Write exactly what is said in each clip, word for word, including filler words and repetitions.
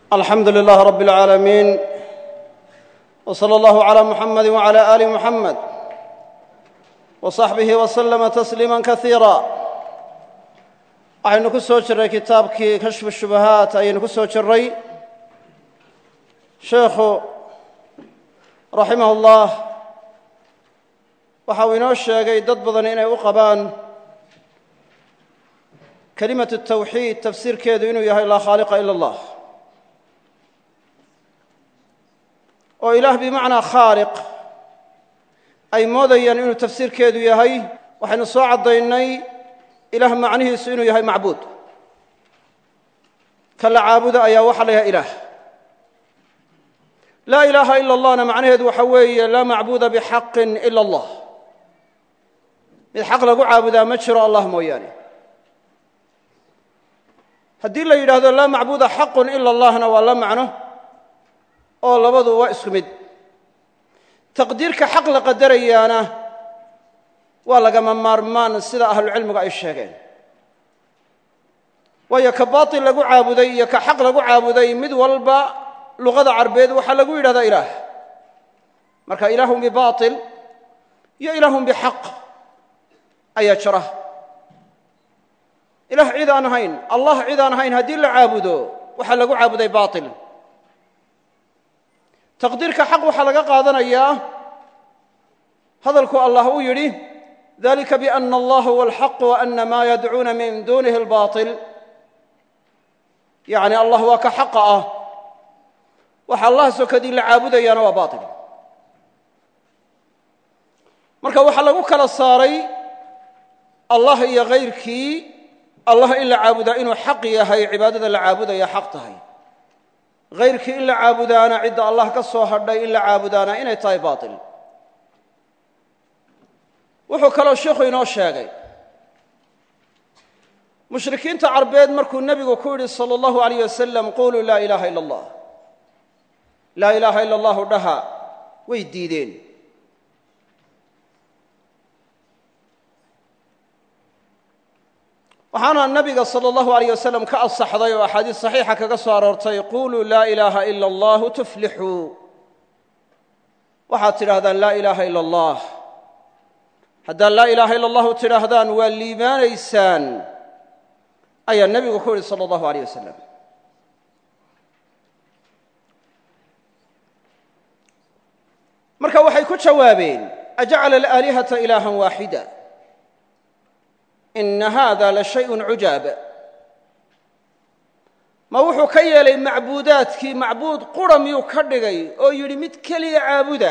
الحمد لله رب العالمين وصلى الله على محمد وعلى آل محمد وصحبه وسلم تسليما كثيرا waxaynu ku soo jiray kitaabkii kashfu shubahaat ayaynu ku soo jiray sheekhu raximahullah waxa uu inoo sheegay dad badan inay u qabaan kalimatu tawxiid tafsiirkeedu inuu yahay laa khaaliqa ila allah oo ilaah bimacnaa khaaliq ay moodayaan inuu tafsiirkeedu yahay waxaynu soo caddaynay ilaah macnihiisu inuu yahay macbuud ka la caabudo ayaa waxa la yahay ilaah laa ilaaha ila allahna macnaheedu waxa weeye laa macbuuda bixaqin ila allah mid xaq lagu caabudaa ma jiro allah mooyaane haddii la yidhaahdo laa macbuuda xaqun ila allahna waa la macno oo labadu waa isku mid taqdiirka xaq la qadarayaana waa lagama maarmaan sida ahlucilmigu ay sheegeen waayo ka baatil lagu caabuday iyo ka xaq lagu caabuday mid walba luqada carbeed waxaa lagu yidhahdaa ilaah marka ilaahun bibaatil iyo ilaahun bixaq ayaa jira ilaah cid aan ahayn allah cid aan ahayn haddii la caabudo waxaa lagu caabuday baatil taqdiirka xaq waxaa laga qaadanayaa hadalku allah uu yidhi ذلك بأن الله هو الحق وأن ما يدعون من دونه الباطل يعني الله waa ka xaqa ah waxa allah sokadii la caabudayaana waa baatil marka waxaa lagu kala saaray allah iyo kayrkii allah in la caabudaa inuu xaq yahay cibaadada la caabudaya xaq tahay kayrkii in la caabudaana cidda allah ka soo hadhay in la caabudaana inay tahay baatil wuxuu kaloo sheikhu inoo sheegay mushrikiinta carbeed markuu nebigu ku yidhi salى اllahu alayh wasalam quluu laa ilaaha ila اllah laa ilaaha ila allahu dhaha way diideen waxaana nabiga salى اllahu alayh wasalam ka asaxday oo axaadiis saxiixa kaga soo aroortay quluu laa ilaaha ila allahu tuflixuu waxaad tidhaahdaan laa ilaaha ila allah haddaad laa ilaaha ila allahu tidhaahdaan waa liibaanaysaan ayaa nebigu ku yidhi salى اllahu alayh wasalam marka waxay ku jawaabeen ajacala alaalihata ilaahan waaxida ina hada la shayءun cujaab ma wuxuu ka yeelay macbuudaadkii macbuud qura miyuu ka dhigay oo yidhi mid keliya caabuda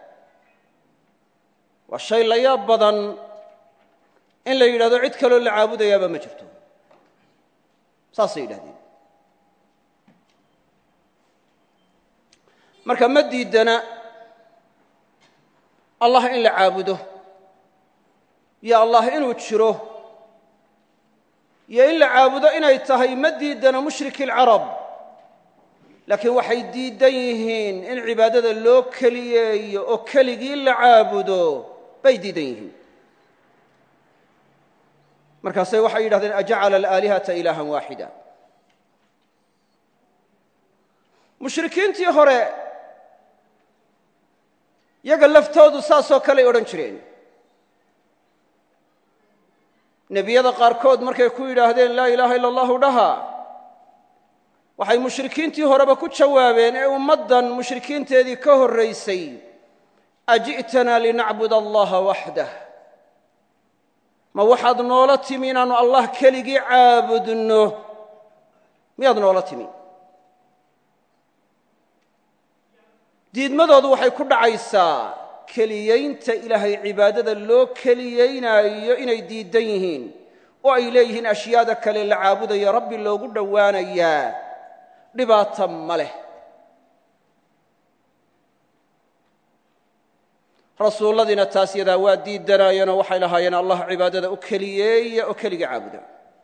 waa shay la yaab badan in la yidhahdo cid kaloo la caabudayaaba ma jirto saasay yidhahdeen marka ma diidana allah in la caabudo iyo allah inuu jiro iyo in la caabudo inay tahay ma diidana mushriki alcarab laakiin waxay diidan yihiin in cibaadada loo keliyeeyo oo keligii la caabudo bay diidan yihiin markaasay waxay yidhahdeen ajacala alaalihata ilaahan waaxida mushrikiintii hore yaga laftoodu saasoo kaley odhan jireen nebiyada qaarkood markay ku yidhaahdeen laa ilaaha ila allahu dhaha waxay mushrikiintii horeba ku jawaabeen ee ummaddan mushrikiinteedii ka horraysay aji'tanaa linacbud allaha waxdah ma waxaad noola timi inaannu allah keligii caabudno miyaad noola timi diidmadoodu waxay ku dhacaysaa keliyaynta ilaahay cibaadada loo keliyaynaayo inay diidan yihiin oo ay leeyihiin ashyaada kale la caabudayo rabbi loogu dhowaanayaa dhibaata ma leh rasuulladiina taas yadaa waa diidanaayeenoo waxay lahaayeen allah cibaadada u keliyeeya oo keliga caabuda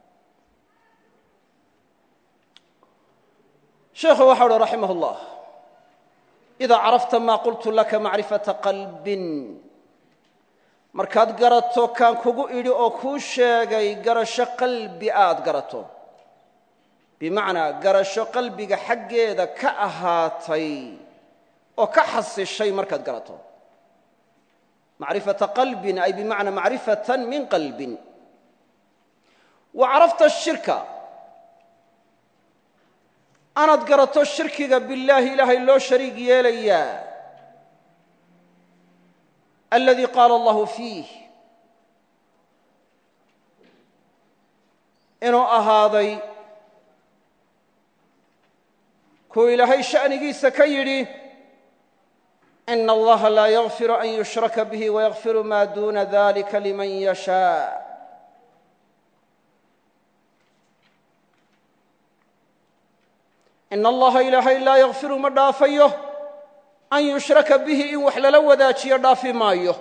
sheekhu waxa uhi raximah اllah idaa carafta maa qultu laka macrifata qalbin markaad garato kaan kugu idhi oo kuu sheegay garasho qalbi aad garato bimacnaa garasho qalbiga xaggeeda ka ahaatay oo ka xasishay markaad garato macrifata qalbin ay bimacnaa macrifatan min qalbin wa carafta ashirka anaad garato shirkiga billaahi ilaahay loo shariig yeelayaa aladii qaala allahu fiih inuu ahaaday kuu ilaahay sha'nigiisa ka yidhi ina allaha laa yakfiru an yushraka bihi wayakfiru maa duuna dalika liman yashaa ina allaha ilaahay laa yakfiru ma dhaafayo an yushraka bihi in wax lala wadaajiyo dhaafi maayo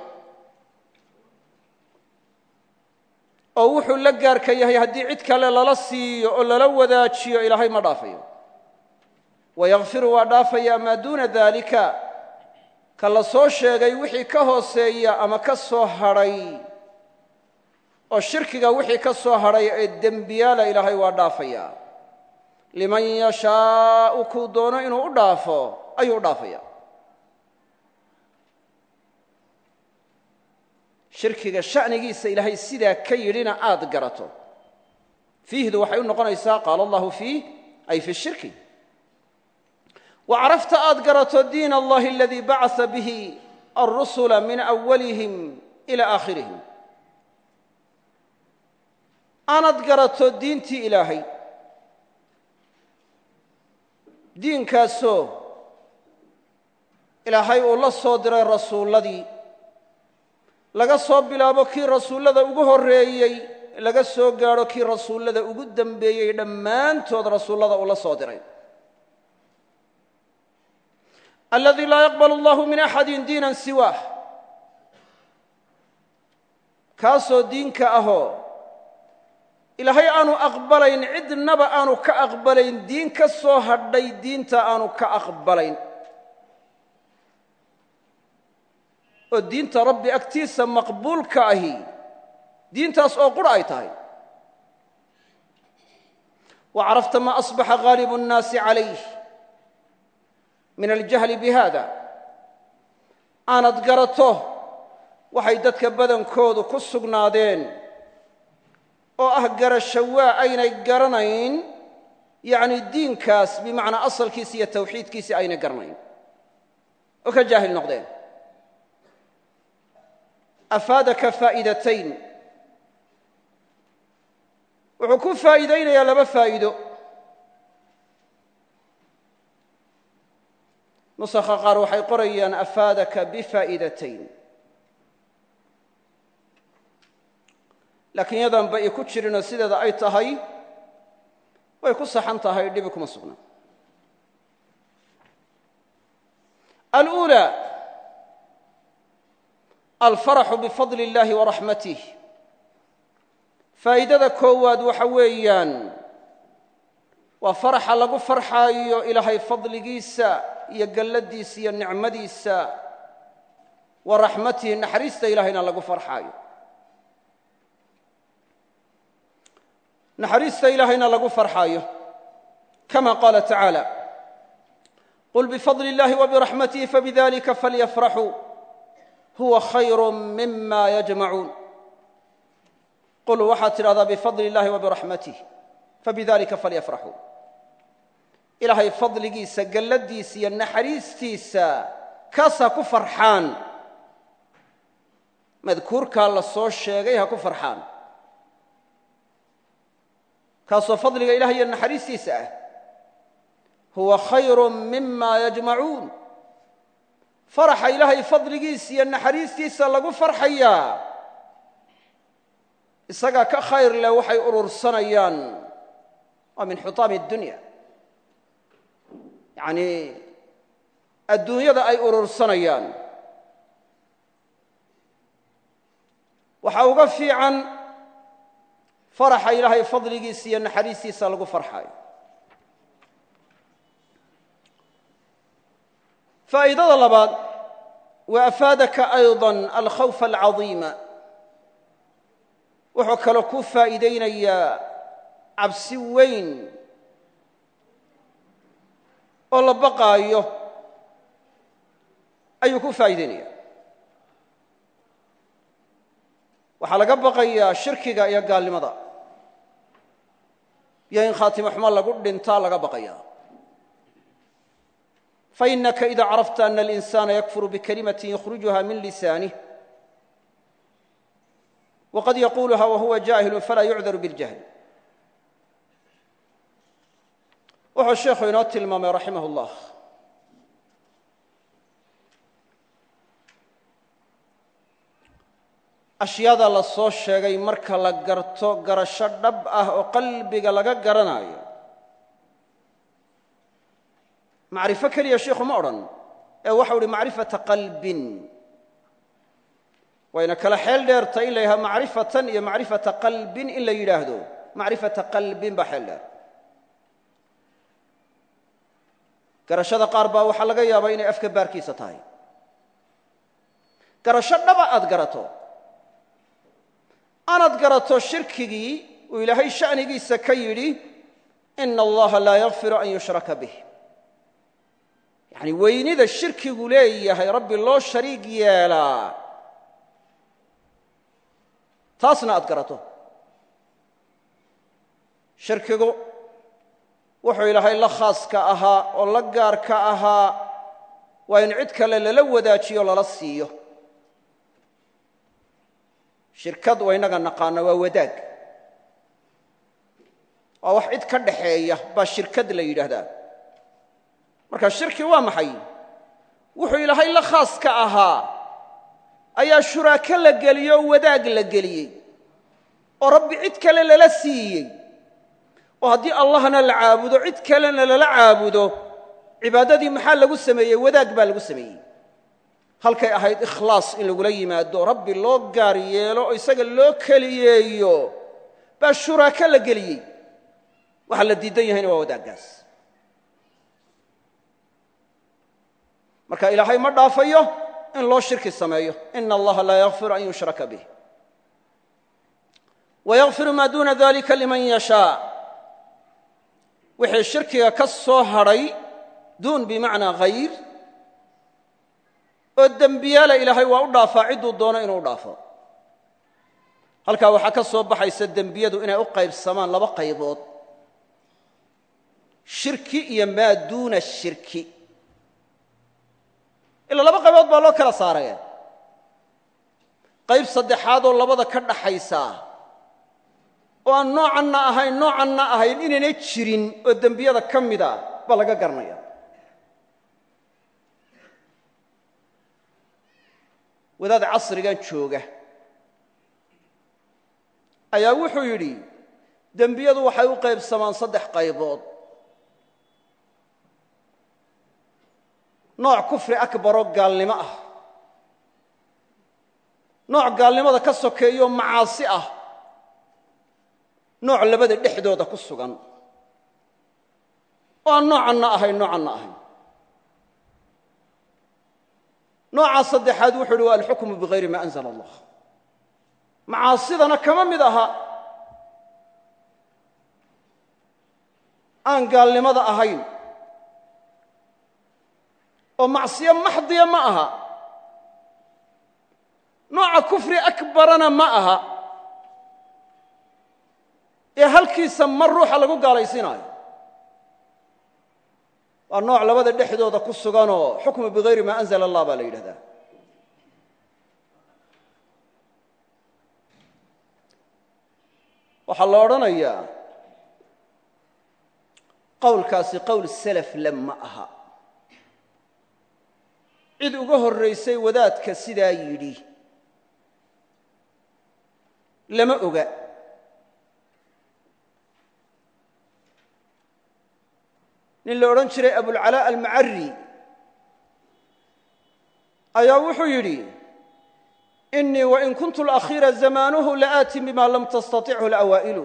oo wuxuu la gaarka yahay haddii cid kale lala siiyo oo lala wadaajiyo ilaahay ma dhaafayo wayakfiru waa dhaafayaa maa duuna daalika ka la soo sheegay wixii ka hooseeya ama ka soo hadhay oo shirkiga wixii ka soo hadhay ee dembiyaala ilaahay waa dhaafayaa liman yashaau kuu doono inuu u dhaafo ayuu u dhaafaya shirkiga sha'nigiisa ilaahay sidaa ka yidhina aad garato fiihdu waxay u noqonaysaa qaala allahu fiih ay fi shirki wa carafta aad garato diin allahi aladii bacasa bihi alrusula min awalihim ila aakhirihim aanaad garato diintii ilaahay diinkaasoo ilaahay uu la soo diray rasuulladii laga soo bilaabo kii rasuullada ugu horreeyey laga soo gaadho kii rasuullada ugu dembeeyey dhammaantood rasuullada uu la soo diray aladii laa yaqbal allahu min axadin diinan siwaah kaasoo diinka ahoo ilaahay aanu aqbalayn cidnaba aanu ka aqbalayn diin ka soo hadhay diinta aanu ka aqbalayn oo diinta rabbi agtiisa maqbuulka ahi diintaas oo qura ay tahay wa carafta maa asbaxa ghaalibu nnaasi calayh min aljahli bihada aanad garato waxay dadka badankoodu ku sugnaadeen oo ah garasho waa aynay garanayn yacni diinkaas bimacnaa asalkiisi iyo tawxiidkiisii aynay garanayn oo ka jaahil noqdeen afaadaka faa'idatayn wuxuu ku faa'iidaynayaa laba faa'iido nusakha qaar waxay qorayaan afaadaka bifaa'idatayn laakiin yadan ba i ku jirinoo sideeda ay tahay way ku saxan tahay dhibi kuma sugna aluulaa alfaraxu bifadli اllahi waraxmatih faa'iidada koowaad waxa weeyaan waa faraxa lagu farxaayo ilaahay fadligiisa iyo galladiisa iyo nicmadiisa wa raxmatihi naxariista ilahayna lagu farxaayo naxariista ilaahayna lagu farxaayo kama qaala tacaala qul bifadli اllahi wabiraxmatihi fabidalika falyafraxuu huwa khayru mima yajmacuun qul waxaad tidhahdaa bifadli اllahi wabiraxmatih fabidalika falyafraxuu ilaahay fadligiisa galladiisa iyo naxariistiisa kaas ha ku farxaan madkuurkaa la soo sheegay ha ku farxaan kaasoo fadliga ilahay iyo naxariistiisa ah huwa khayru mima yajmacuun faraxa ilaahay fadligiisa iyo naxariistiisa lagu farxayaa isagaa ka khayr leh waxay urursanayaan waa min xutaami اdunya yacnii adduunyada ay urursanayaan waxaa uga fiican faraxa ilaahay fadligiisa iyo naxariistiisa lagu farxayo faa'iidada labaad wa afaadaka ayضa alkhawfa alcadiima wuxuu kaloo ku faa'iidaynayaa cabsi weyn oo la baqaayo ayuu ku faa'iideynaya. waxaa laga baqayaa shirkiga iyo gaalnimada iyo in khaatimo xumo lagu dhintaa laga baqaya. fainaka ida carafta ana alinsana yakfuru bikalimatin yukhrijuha min lisanih waqad yaquluha wahuwa jaahilu falaa yucdaru biljahl. wuxuu sheekhu inoo tilmaamay raximah اllah ashyaada la soo sheegay marka la garto garasho dhab ah oo qalbiga laga garanayo. macrifo keliya sheikhu ma odhan ee waxau uhi macrifata qalbin. wayna kala xeel dheertay in la yidhahdo macrifatan iyo macrifata qalbin in la yidhaahdo macrifata qalbin baa xeel dheer. garashada qaar baa waxaa laga yaabaa inay afka baarkiisa tahay. garasho dhaba aad garato anaad garato shirkigii uu ilaahay sha'nigiisa ka yidhi ina allaha laa yakfiru an yushraka bih. yacni weynida shirkigu leeyahay rabbi loo shariig yeelaa taasna aad garato. shirkigu wuxuu ilaahay la khaaska ahaa oo la gaarka ahaa waa in cid kale lala wadaajiyo lala siiyo. shirkad waa innaga naqaano waa wadaag, waa wax cid ka dhaxeeya baa shirkad la yidhaahdaa. marka shirki waa maxay? wuxuu ilaahay la khaaska ahaa ayaa shuraako la geliyey oo wadaag la geliyey oo rabbi cid kale lala siiyey. oo haddii allahna la caabudo cid kalena lala caabudo cibaadadii maxaa lagu sameeyey? wadaag baa lagu sameeyey. halkay ahayd ikhlaas in lagula yimaado rabbi loo gaar yeelo oo isaga loo keliyeeyo baa shuraako la geliyey. waxa la diidan yahayna waa wadaaggaas. marka ilaahay ma dhaafayo in loo shirki sameeyo. ina allaha laa yakfiru an yushraka bih wayakfiru maa duuna dalika liman yashaa. wixii shirkiga ka soo hadhay duun bimacnaa hayr oo dembiyaala ilaahay waa u dhaafaa cidduu doono inuu dhaafo. halkaa waxaa ka soo baxaysa dembiyadu inay u qaybsamaan laba qaybood: shirki iyo maa duuna shirki. ilaa laba qaybood baa loo kala saaraya. qayb saddexaadoo labada ka dhaxaysa oo aan noocanna ahayn noocanna ahayn inaynay jirin oo dembiyada ka mida baa laga garanaya. wadaad casrigan jooga ayaa wuxuu yidhi dembiyadu waxay u qaybsamaan saddex qaybood: nooc kufri akbaroo gaalnimo ah, nooc gaalnimada ka sokeeyo macaasi ah, nooc labada dhexdooda ku sugan oo aan noocanna ahayn noocanna ahayn. nooca saddexaad wuxuu uhi waa alxukmu bigayri ma anzala allah. macaasidana kama mid aha aan gaalnimada ahayn oo macsiyo maxdiya ma aha. nooca kufri akbarana ma aha ee halkiisa mar ruuxa lagu gaalaysiinaayo. waa nooc labada dhexdooda ku suganoo xukmu bigayri maa anzala allah baa la yidhahdaa. waxaa la odhanayaa qowlkaasi qowl salaf le ma aha. cid uga horraysay wadaadka sidaa yidhi lama oga. nin la odhan jiray abulcalaa almacari ayaa wuxuu yidhi inii wain kuntu alakhiira zamaanuhu la'aatin bima lam tastatichu alawaa'ilu.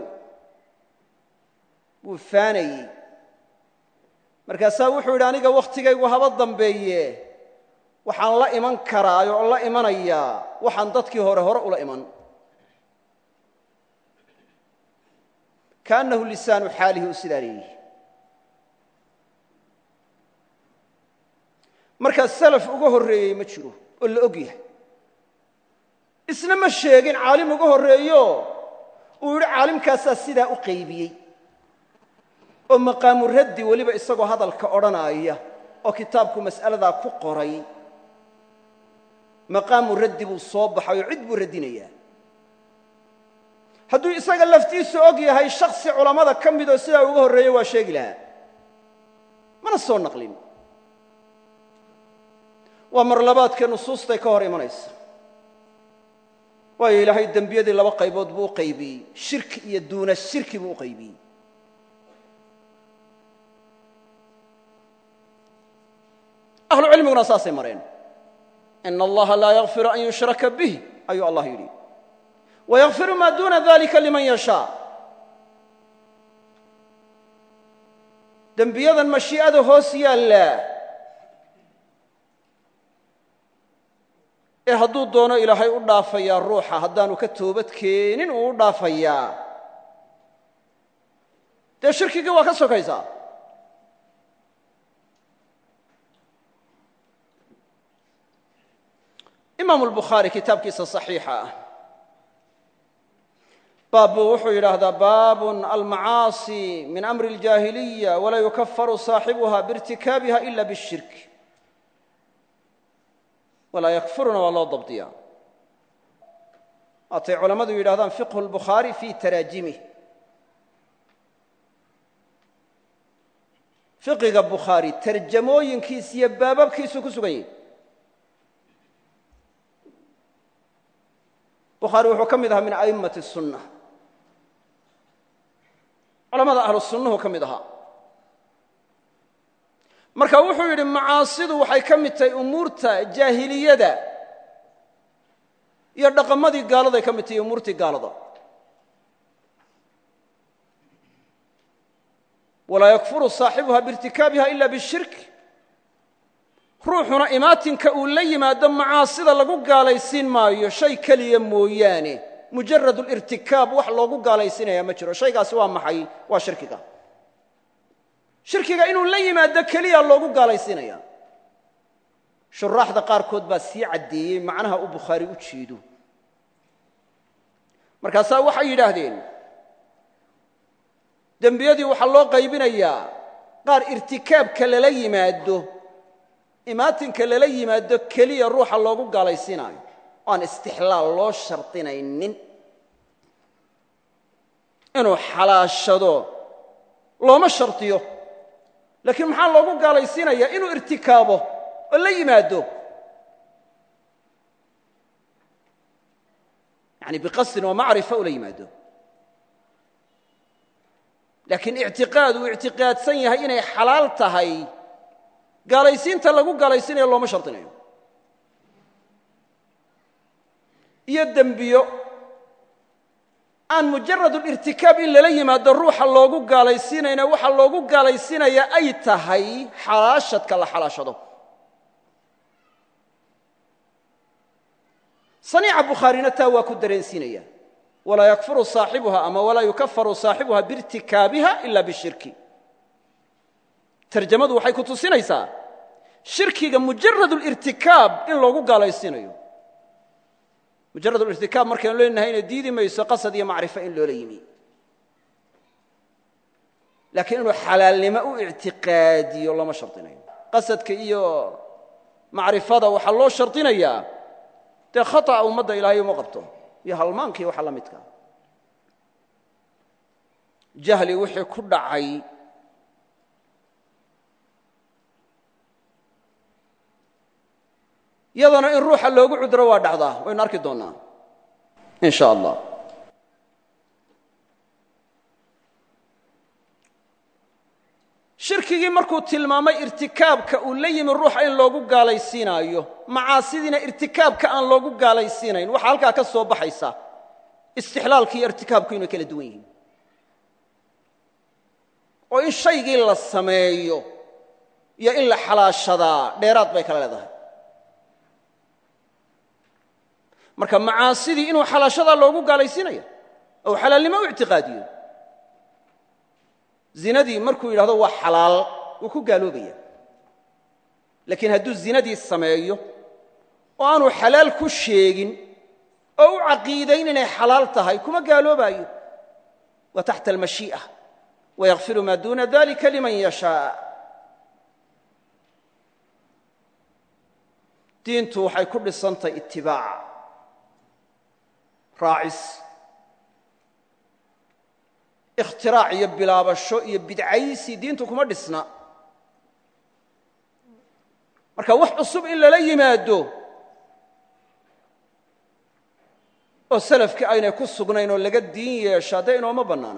wuu faanayey. markaasaa wuxuu yidhi aniga wakhtigaygu haba dambeeye waxaan la iman karaa oo la imanayaa waxaan dadkii hore hore ula iman. kaannahu lisaanu xaalihi u sidaa leeyihi. markaa salaf uga horreeyey ma jiro oo la og yahay isna ma sheegin caalim uga horreeyo uu yidhi caalimkaasaa sidaa u qaybiyey oo maqaamu raddi weliba isagoo hadalka odhanaya oo kitaabku mas'aladaa ku qoray maqaamu raddi buu soo baxay oo cid buu radinayaa hadduu isaga laftiisu og yahay shaksi culammada ka midoo sidaa uga horreeya waa sheegi lahaa mana soo naqlin waa mar labaadkee nusuustay ka hor imanaysa waayo ilaahay dembiyadii laba qaybood buu u qaybiyey shirki iyo duuna shirki buu u qaybiyey ahlu cilmiguna saasay mareen ina allaha laa yakfiru an yushraka bih ayuu allah yidhi wayakfiru maa duuna dalika liman yashaa dembiyadan mashii'ada hoos yaallaa ee hadduu doono ilaahay u dhaafayaa ruuxa haddaanu ka toobad keenin uu u dhaafayaa dee shirkigii waa ka sokaysaa imaamu albukhaari kitaabkiisa saxiixa ah baab buu wuxuu yidhaahdaa baabun almacaasi min amri اljaahiliya walaa yukafaru saaxibuha biirtikaabiha ila bishirk walaa yakfuruna waa loo dabdiyaa waatay culammadu yidhahdaan fiqhu اlbukhaari fii taraajimih fiqiga bukhaari tarjamooyinkiis iyo baababkiisuu ku sugan yahy bukhaari wuxuu ka mid ahaa min a'immati الsunna culamada ahlu sunnuhu ka mid ahaa marka wuxuu yidhi macaasidu waxay ka mid tahay umuurta jaahiliyada iyo dhaqamadii gaaladay ka mid tahay umuurtii gaalada walaa yakfuru saaxibuha biirtikaabiha ila bishirk ruuxuna imaatinka uu la yimaado macaasida lagu gaalaysiin maayo shay keliya mooyaane mujarad lirtikaab wax loogu gaalaysiinaya ma jiro shaygaasi waa maxay waa shirkiga shirkiga inuu la yimaado keliya loogu gaalaysiinaya shuraaxda qaarkood baa sii caddeeyey macnaha uu bukhaari u jeedo markaasaa waxay yidhaahdeen dembiyadii waxaa loo qaybinayaa qaar irtikaabka lala yimaado imaatinka lala yimaado keliya ruuxa loogu gaalaysiinaayo aan istixlaal loo shardinaynin inuu xalaashado looma shardiyo laakiin maxaa loogu gaalaysiinayaa inuu irtikaabo oo la yimaado yani biqasdin wa macrifa ula yimaado laakiin ictiqaad uu ictiqaadsan yahay inay xalaal tahay gaalaysiinta lagu gaalaysiinayo looma shardinayo iyo dembiyo aan mujarad lirtikaab in lala yimaado ruuxa loogu gaalaysiinayna waxa loogu gaalaysiinaya ay tahay xalaashadka la xalaashado saniica bukhaarina taa waa ku dareensiinaya walaa yakfuru saaxibuha ama walaa yukafaru saaxibuha biirtikaabiha ila bishirki tarjamadu waxay ku tusinaysaa shirkiga mujarad lirtikaab in loogu gaalaysiinayo mujarad lirtikaab markaynu leenahayna diidi mayso qasad iyo macrifo in loola yimi laakiin inuu xalaalnimo u ictiqaadiyo lama shardinayo qasadka iyo macrifada waxaa loo shardinayaa dee khata'a ummadda ilaahay uma qabto iyo halmaankii waxa la midka jahli wixii ku dhacay iyadana in ruuxa loogu cudro waa dhacdaa waynu arki doonnaa in sha allah shirkigii markuu tilmaamay irtikaabka uu la yimi ruuxa in loogu gaalaysiinaayo macaasidiina irtikaabka aan loogu gaalaysiinayn waxaa halkaa ka soo baxaysa istixlaalki iyo irtikaabku inay kala duwan yihiin oo in shaygii la sameeyo iyo in la xalaashadaa dheeraad bay kala leedahay marka macaasidii inuu xalaashadaa loogu gaalaysiinaya ou xalaalnimo u ictiqaadiyo zinadii markuu yidhahdo waa xalaal wuu ku gaaloobaya laakiin hadduu zinadii sameeyo oo aanu xalaal ku sheegin oo u caqiidayn inay xalaal tahay kuma gaaloobaayo wa taxta almashii'a wayakfiru maa duuna dalika liman yashaa diintu waxay ku dhisantahay itibaac raacis ikhtiraac iyo bilaabasho iyo bidcaysi diintu kuma dhisna marka wax cusub in lala yimaado oo salafkii aynay ku sugnayn oo laga diin yeeshaa dee inooma bannaana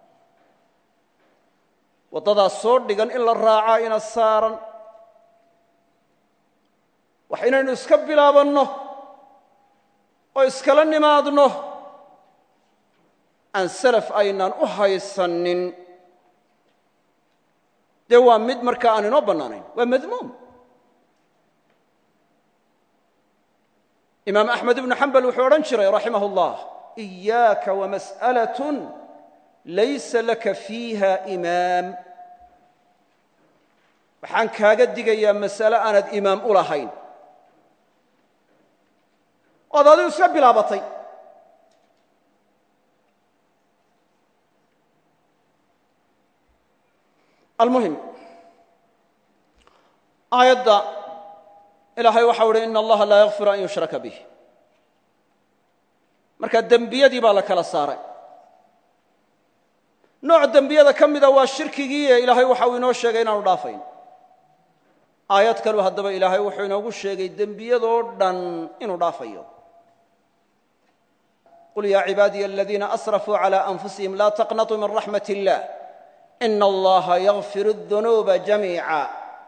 waddadaas soo dhigan in la raacaa ina saaran wax inaynu iska bilaabanno oo iskala nimaadno aan salaf aynaan u haysanin dee waa mid markaa aan inoo bannaanayn waa madmuum imaam axmed ibnu xambal wuxuu odhan jiray raximah اllah إiyaaka wamas'alaة laysa laka fiiha imaam waxaan kaaga digayaa mas'ale aanad imaam u lahayn oad adigu iska bilaabatay almuhim aayadda ilaahay waxau uhi in allaha laa yakfiru an yushraka bih marka dembiyadii baa la kala saaray nooc dembiyada ka mida waa shirkigiiye ilaahay waxa uu inoo sheegay inaanu dhaafayn aayad kalu haddaba ilaahay wuxuu inoogu sheegay dembiyadoo dhan inuu dhaafayo qul yaa cibaadiya aladiina asrafuu calى anfusihim laa taqnatuu min raxmat illah ina allaha yakfiru اdunuuba jamiica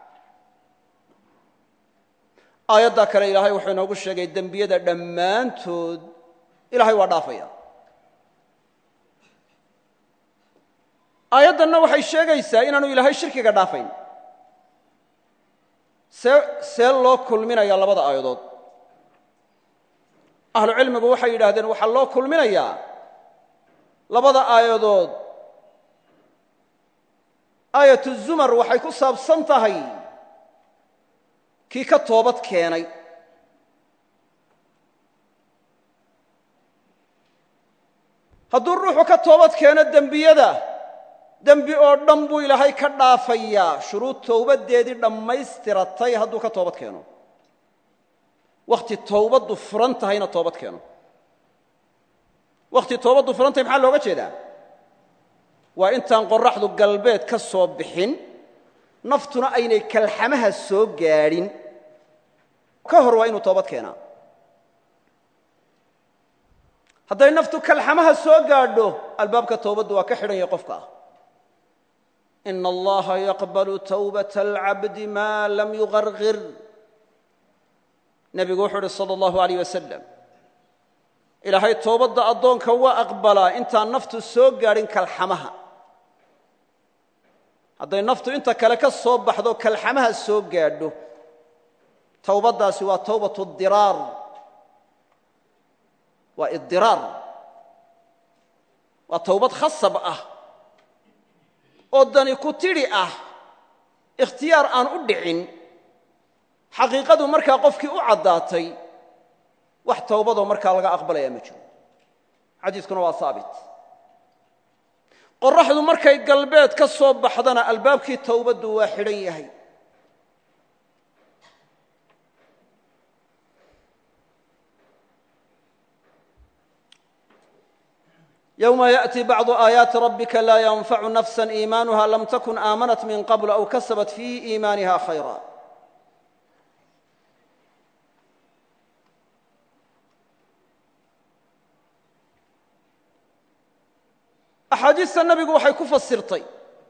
aayaddaa kale ilaahay wuxuu inoogu sheegay dembiyada dhammaantood ilahay waa dhaafaya aayaddanna waxay sheegaysaa inaanu ilaahay shirkiga dhaafayn see see loo kulminayaa labada aayadood ahlu cilmigu waxay yidhaahdeen waxaa loo kulminayaa labada aayadood aayatu zumar waxay ku saabsan tahay kii ka toobad keenay hadduu ruuxu ka toobad keeno dembiyada dembi oo dhan buu ilaahay ka dhaafayaa shuruud towbaddeedii dhammaystiratay hadduu ka toobad keeno wakhti towbaddu furan tahayna toobad keeno wakhti toobaddu furan tahay maxaa looga jeedaa waa intaan qorraxdu galbeed ka soo bixin naftuna aynay kalxamaha soo gaadhin ka hor waa inuu toobad keenaa hadday naftu kalxamaha soo gaadho albaabka towbaddu waa ka xidhan yahay qofka ah ina allaha yaqbalu tawbata alcabdi maa lam yuqarqir nebigu wuxuu uhi sala allahu alayh wasalam ilaahay toobadda addoonka waa aqbalaa intaan naftu soo gaadhin kalxamaha hadday naftu inta kale ka soo baxdo kalxamaha soo gaadho towbaddaasi waa towbatu diraar waa idiraar waa towbad khasab ah oo dani ku tidhi ah ikhtiyaar aan u dhicin xaqiiqadu markaa qofkii u caddaatay wax towbadoo markaa laga aqbalaya ma jiro xadiiskuna waa haabit qorraxdu markay galbeed ka soo baxdana albaabkii towbaddu waa xidhan yahay yowma yaأti bacdu aayaati rabbika laa yanfacu nafsa iimaanuha lam takun aamanat min qabl aw kasabat fii iimaaniha khayra axaadiista nebigu waxay ku fasirtay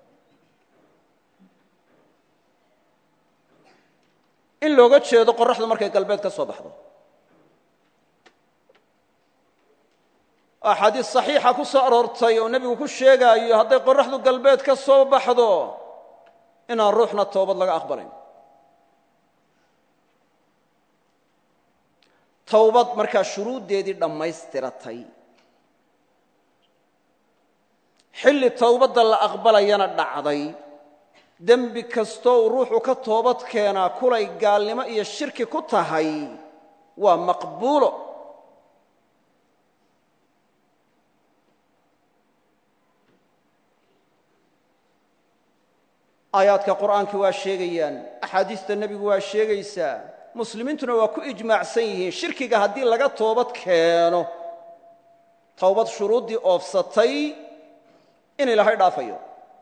in looga jeedo qorraxdu markay galbeed ka soo baxdo axaadiis saxiixa ku soo aroortay oo nebigu ku sheegaayo hadday qorraxdu galbeed ka soo baxdo inaan ruuxna toobad laga aqbalayn towbad markaa shuruuddeedii dhammaystiratay xilli towbadda la aqbalayana dhacday dembi kastoo uu ruuxu ka toobad keenaa kulay gaalnimo iyo shirki ku tahay waa maqbuulo. aayaadka qur'aankii waa sheegayaan, axaadiista nebigu waa sheegaysaa, muslimiintuna waa ku ijmaacsan yihiin shirkiga haddii laga toobad keeno towbad shuruuddii oofsatay in ilaahay dhaafayo.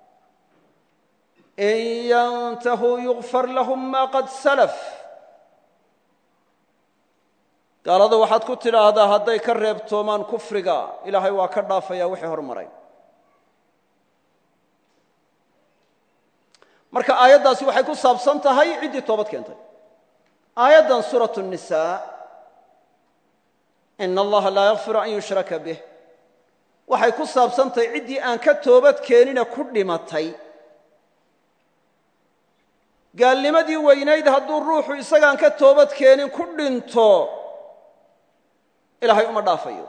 in yantahuu yugfar lahum maa qad salaf. gaalada waxaad ku tidhaahdaa hadday ka reebtoomaan kufriga ilaahay waa ka dhaafaya wixii hormaray. marka aayaddaasi waxay ku saabsan tahay ciddii toobad keentay. aayaddan suuratu الnisaa ina allaha laa yakfiru an yushraka bih waxay ku saabsan tahay ciddii aan ka toobad keenina ku dhimatay. gaalnimadii weynayd hadduu ruuxu isagaan ka toobad keenin ku dhinto ilaahay uma dhaafayo.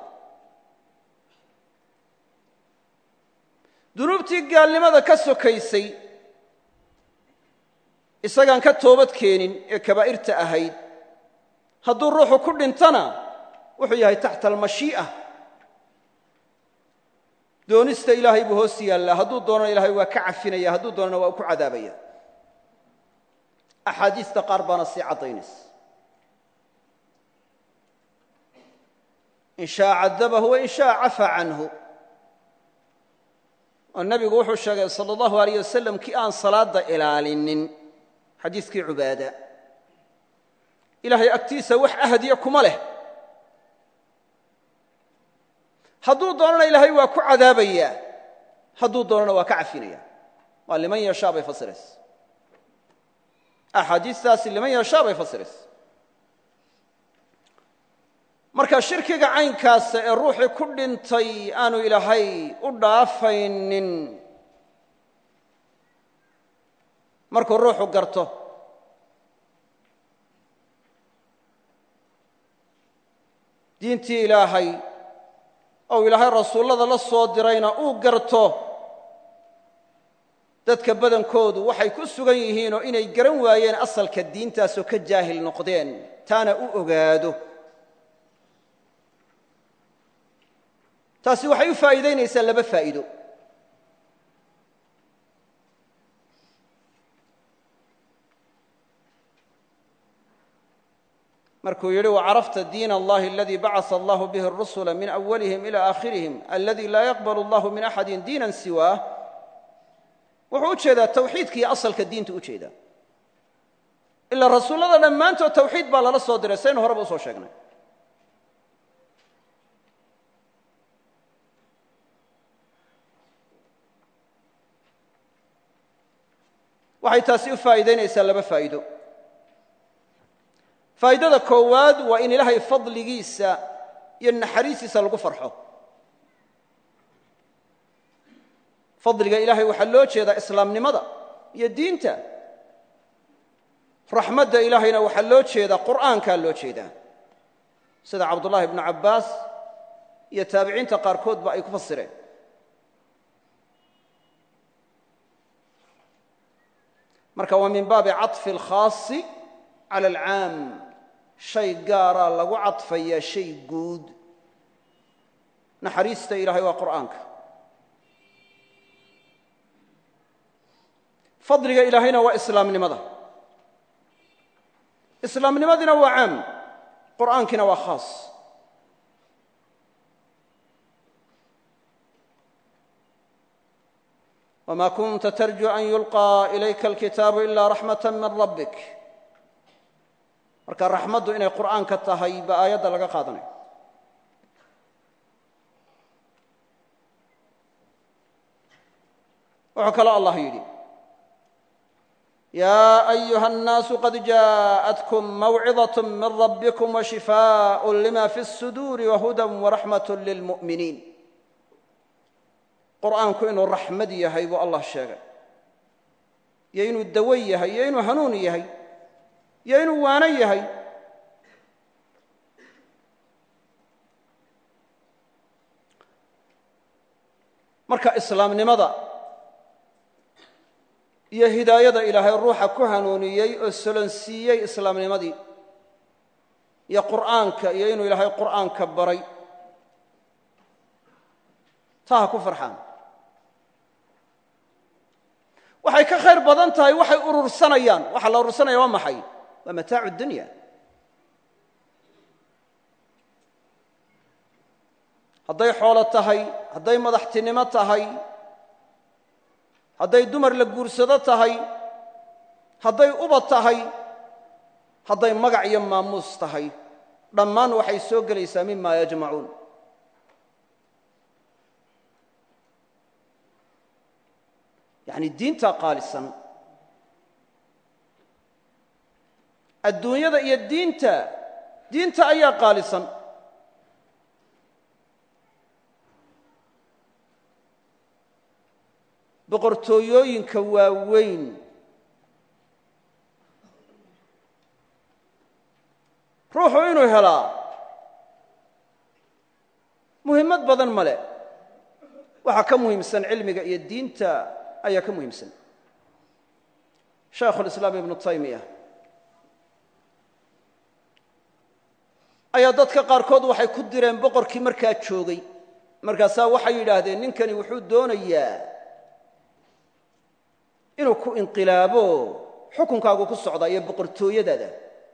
dunuubtii gaalnimada ka sokaysay isagaan ka toobad keenin ee kabaa'irta ahayd hadduu ruuxu ku dhintana wuxuu yahay taxta almashii'a. doonista ilaahay buu hoos yaallaa. hadduu doonana ilaahay waa ka cafinaya, hadduu doonana waa ku cadaabaya. axaadiista qaar baana sii caddaynaysa. in shaaa cadabahu wain shaaa cafaa canhu. oo nebigu wuxuu sheegay sala allahu alayh wasalam kii aan salaadda ilaalinin xadiiskii cubaada ilaahay agtiisa wax ahdiya kuma leh. hadduu doonana ilaahay waa ku cadaabayaa, hadduu doonana waa ka cafinaya. waa liman yashaa bay fasiraysa. axaadiistaasi liman yashaa bay fasiraysa. marka shirkiga caynkaasa ee ruuxii ku dhintay aanu ilaahay u dhaafaynin markuu ruuxu garto diintii ilaahay ou ilaahay rasuullada la soo dirayna uu garto, dadka badankoodu waxay ku sugan yihiinoo inay garan waayeen asalka diintaasoo ka jaahil noqdeen, taana u ogaado. taasi waxay u faa'iidaynaysaa laba faa'iido. markuu yidhi وcarafta diin اllahi اladii bacث allah bih الrusula min أwalihim ilى aakhirihim aladi laa yaqbal اllah min axadi diina siwaah, wuxuu u jeedaa tawxiidka iyo asalka diinta u jeedaa. ilaa rasuullada dhammaantood tawxiid baa lala soo diray, saynu horeba usoo sheegnay. waxay taasi u faa'iidaynaysaa laba faa'iido. faa'idada koowaad waa in ilaahay fadligiisa iyo naxariistiisa lagu farxo. fadliga ilaahay waxaa loo jeedaa islaamnimada iyo diinta. raxmadda ilaahayna waxaa loo jeedaa qur'aankaa loo jeedaa, sida cabdullaahi ibnu cabbaas iyo taabiciinta qaarkoodba ay ku fasireen. marka waa min baabi caطfi اlkhaasi cala alcaam. shay gaaraa lagu cadfayaa shay guud. naxariista ilaahay waa qur'aanka. fadliga ilaahayna waa islaamnimada. islaamnimadina waa caam, qur'aankiina waa khaas. wma kunta tarju an yulqى ilayka alkitaabu ila raxmaة min rabbik. marka raxmaddu inay qur'aanka tahay baa aayadda laga qaadanaya. wuxuu kaloo allah yidhi yaa ayuha الnaasu qad jaaءatkm mawcidaة min rabbikum washifaaء lima fi الsuduuri wahuda waraxmaة lilmu'miniin. qur'aanku inuu raxmad yahay buu allah sheegay, iyo inuu dawo yahay, iyo inuu hanuun yahay, iyo inuu waano yahay. marka islaamnimada iyo hidaayada ilaahay ruuxa ku hanuuniyey oo solonsiiyey islaamnimadii iyo qur'aanka iyo inuu ilaahay qur'aanka baray taa ha ku farxaan waxay ka khayr badan tahay waxay urursanayaan waxa la urursanaya waa maxay waa mataacu dunya hadday xoolo tahay hadday madaxtinimo tahay hadday dumar la guursado tahay hadday ubad tahay hadday magac iyo maamuus tahay dhammaan waxay soo gelaysaa mima yajmacuun yacni diintaa qaalisan adduunyada iyo diinta diinta ayaa qaalisan boqortooyooyinka waaweyn ruuxu inuu helaa muhimmad badan ma le waxaa ka muhiimsan cilmiga iyo diinta ayaa ka muhiimsan shaykhulislaam ibnu taymiya ayaa dadka qaarkood waxay ku direen boqorkii markaa joogay markaasaa waxay yidhaahdeen ninkani wuxuu doonayaa inuu ku inqilaabo xukunkaagu ku socda iyo boqortooyadaada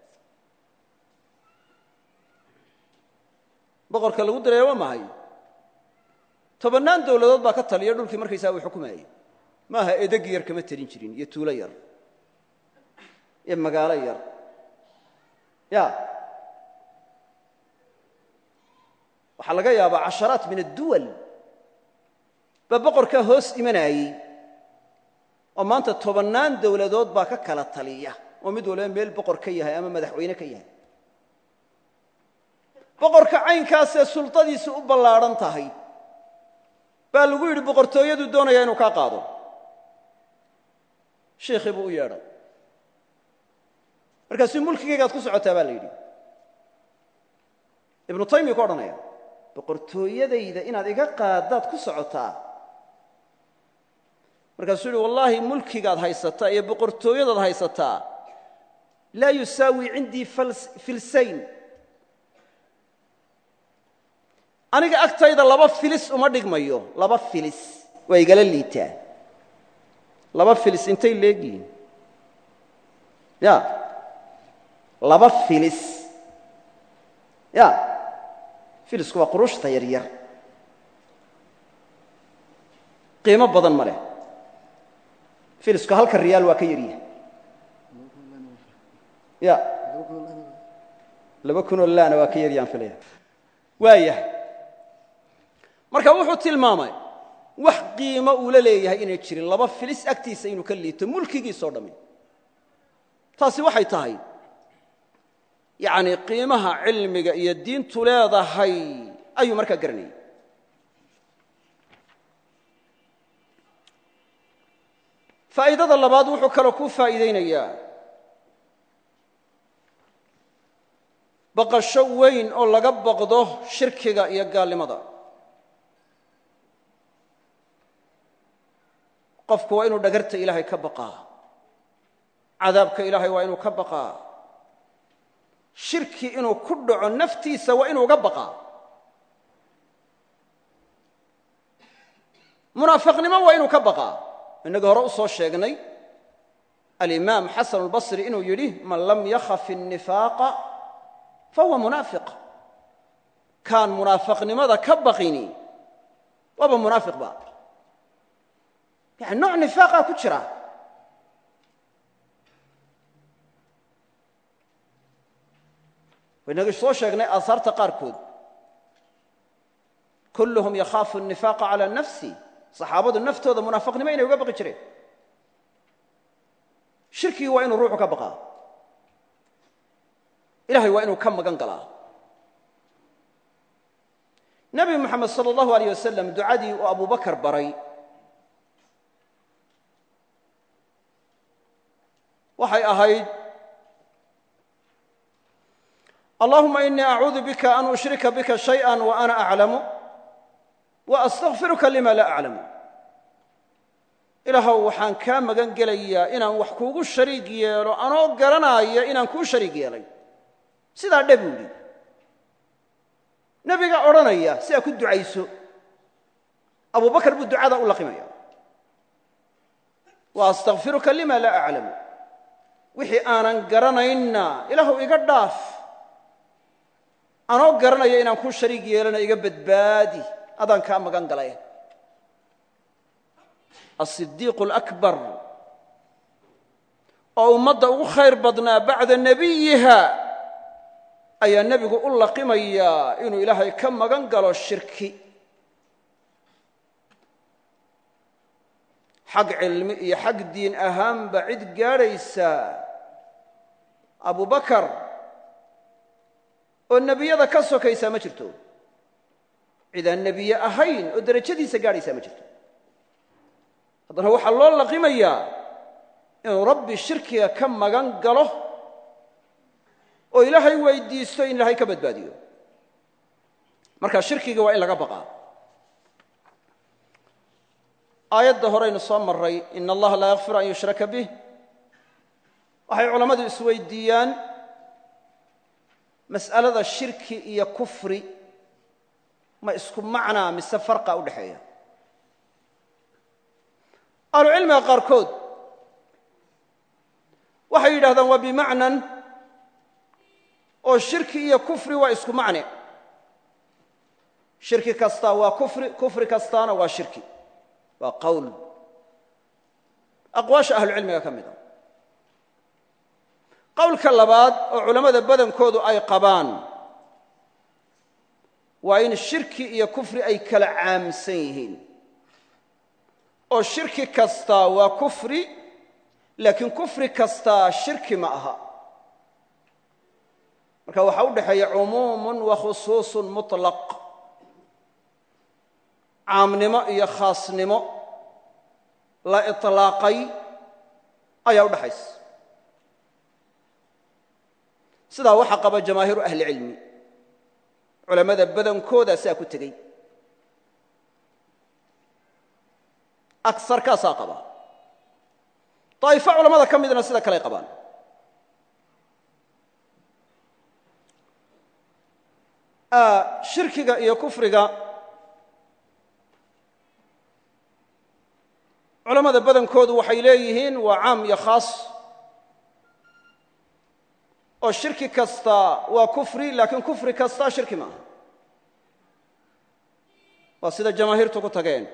boqorka lagu diraya waa mahay tobannaan dawladood baa ka taliya dhulkii markaysaa uu xukumayay maaha edeg yar kama telin jirin iyo tuulo yar iyo magaalo yar ya waxaa laga yaabaa casharaat min adduwal baa boqorkaa hoos imanayey oo maanta tobannaan dawladood baa ka kala taliya oo mid waliba meel boqor ka yahay ama madaxweyne ka yahay boqorka caynkaasee sultadiisu u ballaadhan tahay baa lagu yidhi boqortooyaduu doonaya inuu kaa qaado shiikhii buu u yeedhay markaasuu mulkigaygaad ku socotaa baa la yidhi ibnu taymiya ku odhanaya boqortooyadayda inaad iga qaaddaad ku socotaa markaasuu yidhi wallaahi mulkigaad haysataa iyo boqortooyadaad haysataa laa yusaawi cindii filsayn aniga agtayda laba filis uma dhigmayo laba filis waa igala liitaa laba filis intay leegyihiin ya laba filis ya filisku waa qurushta yaryar qiimo badan ma leh filisku halka riyaal waa ka yaryahay ya laba kunoo laana waa ka yaryaan filaya waayahay marka wuxuu tilmaamay wax qiimo uu la leeyahay inay jirin laba filis agtiisa inuu ka liito mulkigiisoo dhammi taasi waxay tahay yacni qiimaha cilmiga iyo diintu leedahay ayuu markaa garanayay faa'iidada labaad wuxuu kaloo ku faa'iidaynayaa baqasho weyn oo laga baqdo shirkiga iyo gaalnimada qofku waa inuu dhagarta ilaahay ka baqaa cadaabka ilaahay waa inuu ka baqaa shirki inuu ku dhaco naftiisa waa inuu ga baqaa munaafiqnimo waa inuu ka baqaa innaga hore u soo sheegnay alimaam xasan albasri inuu yidhi man lam yakhaf innifaaqa fahuwa munaafiq kaan munaafiqnimada ka baqini waaba munaafiq ba yani nooc nifaaqaa ku jira waynaga soo sheegnay aahaarta qaarkood kulluhum yakhaafu الnifaaqa calى nafsi saxaabadu naftooda munaafiqnimo inay uga baqi jireen shirkigii waa inuu ruuxu ka baqaa ilahay waa inuu ka magan galaa nebi moxamed salى اllahu aleyh wasalam ducadii uu abu bakar baray waxay ahayd allahuma inii acuudu bika an ushrika bika shayئa wa ana aclamu wa astaqfiruka lima laa aclamu ilaahow waxaan kaa magan gelayaa inaan wax kuugu shariig yeelo anoo garanaya inaan kuu shariig yeelay sidaa dhe buu yidhi nebiga odhanaya si aa ku ducayso abubakar buu ducada u laqimaya wa astakfiruka lima laa aclamu wixii aanan garanayna ilaahow iga dhaaf anoo garanaya inaan kuu shariig yeelana iga badbaadi adaan kaa magan galay الصديق الأكبر oo ummadda ugu khayr badnaa bacda nebiyiha ayaa nebigu u laqimayaa inuu ilaahay ka magan galo shirki xag cilmi iyo xag diin ahaanba cid gaadhaysa abubakar oo nebiyada ka sokaysaa ma jirto cid aan nebiye ahayn oo derajadiisa gaadhaysaa ma jirto haddana waxaa loo laqimayaa inuu rabbi shirkiga ka magan galo oo ilaahay weydiisto in ilaahay ka badbaadiyo marka shirkiga waa in laga baqaa aayadda horeynu soo marray ina allaha laa yakfiru an yushraka bih waxay culammadu isweydiiyaan mas'alada shirki iyo kufri ma isku macnaa mise farqa u dhexeeya ahlucilmiga qaarkood waxay yidhahdaan waa bimacnan oo shirki iyo kufri waa isku macne shirki kastaa waa kufri kufri kastaana waa shirki waa qowl aqwaasha ahlucilmiga ka mid a qowlka labaad oo culammada badankoodu ay qabaan waa in shirki iyo kufri ay kala caamsan yihiin oo shirki kastaa waa kufri laakiin kufri kastaa shirki ma aha marka waxaa u dhexeeya cumuumun wa khusuusun muطlaq caamnimo iyo khaasnimo la iطlaaqay ayaa u dhexaysa sidaa waxaa qaba jamaahiiru ahli cilmi culammada badankooda saa ku tegey agsarkaasaa qaba daa'ifo culammada ka midna sida kaley qabaan shirkiga iyo kufriga culammada badankoodu waxay leeyihiin waa caam iyo khaas oo shirki kasta waa kufri laakiin kufri kastaa shirki maaha waa sida jamaahiirtu ku tageen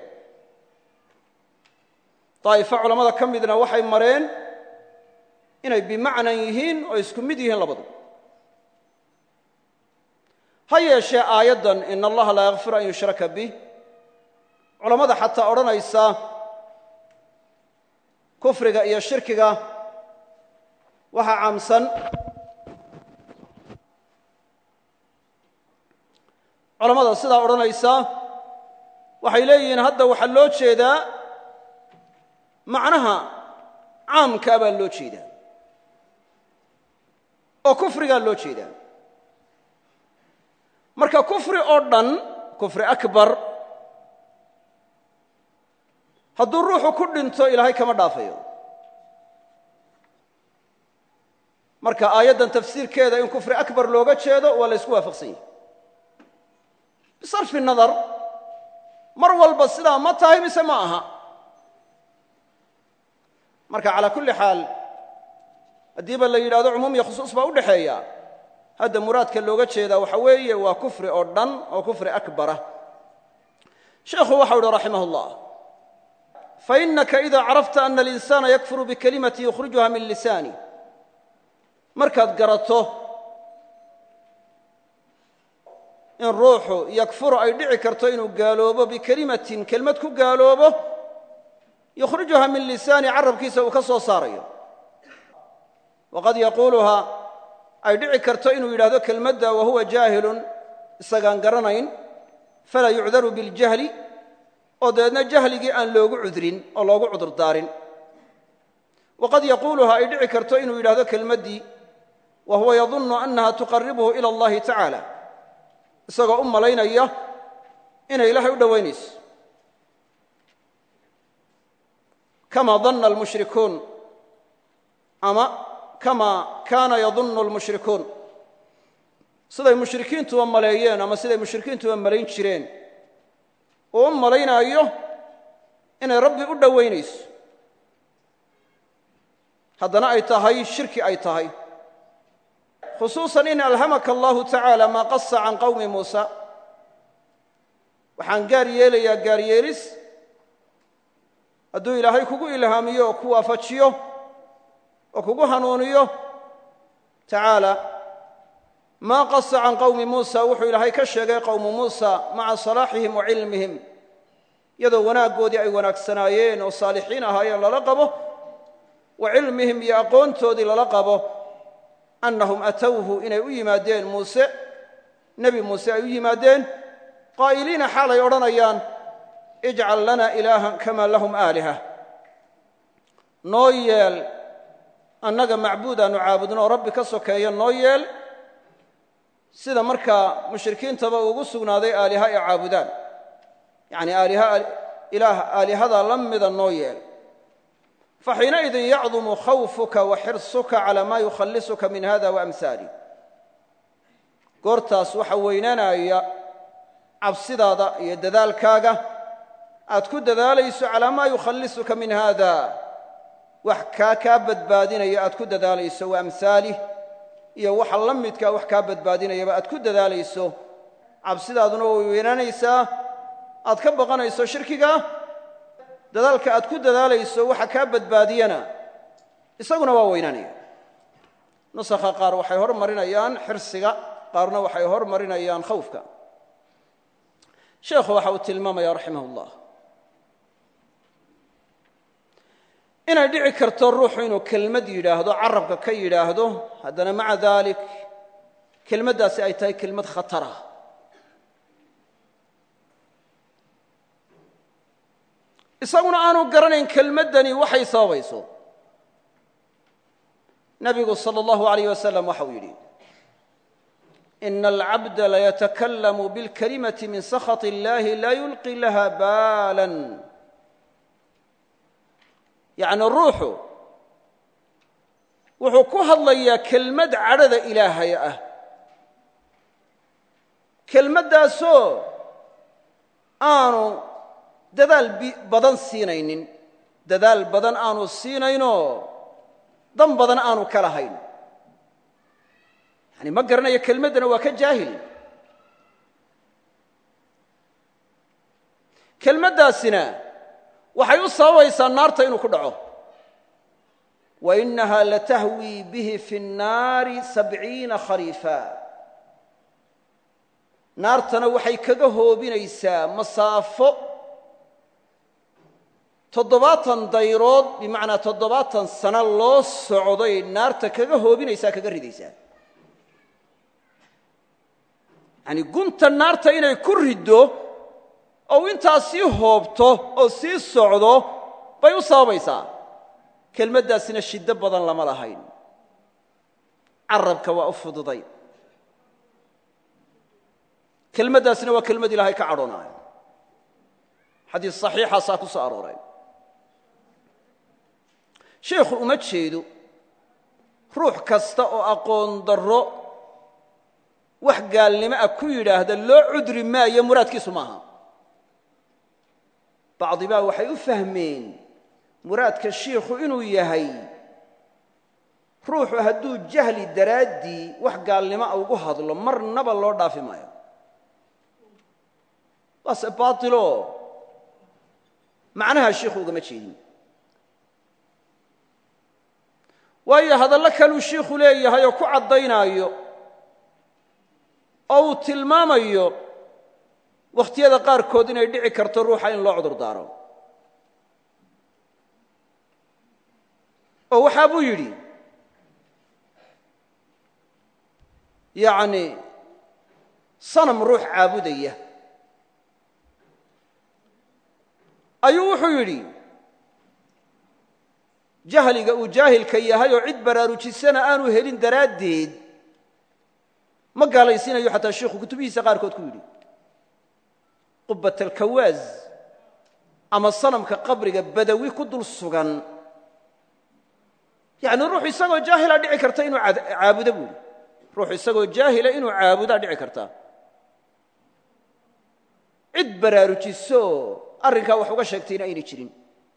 daa'ifo culammada ka midna waxay mareen inay bimacnan yihiin oo isku mid yihiin labadu ha yeeshee aayaddan ina allaha laa yakfiru an yushraka bih culammada xataa odhanaysa kufriga iyo shirkiga waxaa caamsan culammada sidaa odhanaysa waxay leeyihiin hadda waxaa loo jeedaa macnaha caamkaa baa loo jeedaa oo kufrigaa loo jeedaa marka kufri oo dhan kufri akbar hadduu ruuxu ku dhinto ilaahay kama dhaafayo marka aayaddan tafsiirkeeda in kufri akbar looga jeedo waa la ysku waafaqsan yahay bisarfi nadar mar walba sidaa ma tahay mise ma aha marka calaa kulli xaal haddiiba la yidhahdo cumuum iyo khusuus baa u dhexeeya hadda muraadka looga jeedaa waxa weeye waa kufri oo dhan oo kufri akbara sheekhu waxau uhi raximah اllah fainaka ida carafta ana alinsaana yakfuru bikalimati yukhrijuha min lisaani markaad garato in ruuxu yakfuru ay dhici karto inuu gaaloobo bikelimatin kelmad ku gaaloobo yukhrijuha min lisaani carabkiisa uu ka soo saarayo waqad yaquuluhaa ay dhici karto inuu yidhaahdo kelmadda wahuwa jaahilun isagaan garanayn falaa yucdaru biاljahli oo dabeedna jahligii aan loogu cudrin oo loogu cudurdaarin waqad yaquuluhaa ay dhici karto inuu yidhaahdo kelmaddii wa huwa yadunnu annaha tuqarribuhu ila allahi tacaala isagoo u malaynaya inay ilaahay u dhowaynayso kama danna almushrikuun ama kama kaana yadunnu almushrikuun siday mushrikiintuba maleeyeen ama siday mushrikiintuba malayn jireen oo u malaynaayo inay rabbi u dhowaynayso haddana ay tahay shirki ay tahay khusuusan in alhamaka allahu tacaala maa qasa can qowmi muusa waxaan gaar yeelayaa gaar yeelis hadduu ilaahay kugu ilhaamiyo oo ku waafajiyo oo kugu hanuuniyo tacaala maa qasa can qowmi muusa wuxuu ilaahay ka sheegay qowmu muusa maca salaaxihim wa cilmihim iyadoo wanaaggoodii ay wanaagsanaayeen oo saalixiin ahaayeen lala qabo wa cilmihim iyo aqoontoodii lala qabo annahum atowhu inay u yimaadeen muuse nebi muuse ay u yimaadeen qaa'iliina xaalay odhanayaan ijcal lana ilaahan kama lahum aaliha noo yeel annaga macbuud aanu caabudno oo rabbi ka sokeeya noo yeel sida markaa mushrikiintaba ugu sugnaaday aaliha ay caabudaan yacni aaliha ilaah aalihadaa la mida noo yeel faxiinaidin yacdumu khawfuka wa xirsuka calaa maa yukhallisuka min hada waamhaali goortaas waxa weynaanaya cabsidaada iyo dadaalkaaga aad ku dadaalayso calaa maa yukhallisuka min haada wax kaa kaa badbaadinaya aad ku dadaalayso waamhaalih iyo waxa la midkaa wax kaa badbaadinayaba aad ku dadaalayso cabsidaaduna way weynaanaysaa aad ka baqanayso shirkiga dadaalka aad ku dadaalayso waxa kaa badbaadiyana isaguna waa weynaanaya nusakha qaar waxay hormarinayaan xirsiga qaarna waxay hormarinayaan khawfka sheekhu waxa uu tilmaamaya raximah ullah inay dhici karto ruuxu inuu kelmad yidhaahdo carabka ka yidhaahdo haddana maca daalik kelmaddaasi ay tahay kelmad khatara isaguna aanu garanayn kelmaddani waxay sababayso nabigu salى اllahu alayh wasalam waxa uu yidhi ina alcabda layatakallamu biاlkalimati min sakhaط اllahi laa yulqi laha baalan yacni ruuxu wuxuu ku hadlayaa kelmad cadhada ilaahay ah kelmaddaasoo aanu dadaal badan siinaynin dadaal badan aanu siinaynoo dan badan aanu ka lahayn yani ma garanayo kelmaddana waa ka jaahil kelmaddaasina waxay u sababaysaa naarta inuu ku dhaco wa inaha latahwii bihi fi الnaari sabciina khariifa naartana waxay kaga hoobinaysaa masaafo toddobaatan dayrood bimacnaa toddobaatan sano loo socday naarta kaga hoobinaysaa kaga ridaysaa yani gunta naarta inay ku riddo ou intaas sii hoobto oo sii socdo bay u sababaysaa kelmaddaasina shiddo badan lama lahayn carabka waa u fududay kelmaddaasina waa kelmad ilaahay ka cadhoonaayo xadiis saxiixaasaa ku soo arooray sheikhu uma jeedo ruux kasta oo aqoon darro wax gaalnimo ah ku yidhaahda loo cudri maayo muraadkiisu maaha bacdi baa waxay u fahmeen muraadka shiikhu inuu yahay ruuxu hadduu jahli daraaddii wax gaalnimo a ugu hadlo marnaba loo dhaafi maayo waase baatilo macnaha shiikhu ugama jeedin waayo hadallo kaluu shiikhu leeyahay oo ku caddaynaayo oo uu tilmaamayo wakhtiyada qaarkood inay dhici karto ruuxa in loo cudur daaro oo waxaa buu yidhi yacni sanam ruux caabudaya ayuu wuxuu yidhi jahliga uu jaahilka yahay oo cid baraarujisana aanu helin daraaddeed ma gaalaysiinayo xataa shiikhu kutubihiisa qaarkood ku yidhi qubat alkawaaz ama sanamka qabriga badawi ku dul sugan yacni ruux isagoo jaahila dhici karta inuu caabudo buuli ruux isagoo jaahila inuu caabudaa dhici karta cid baraarujiso arrinkaa wax uga sheegtayna aynay jirin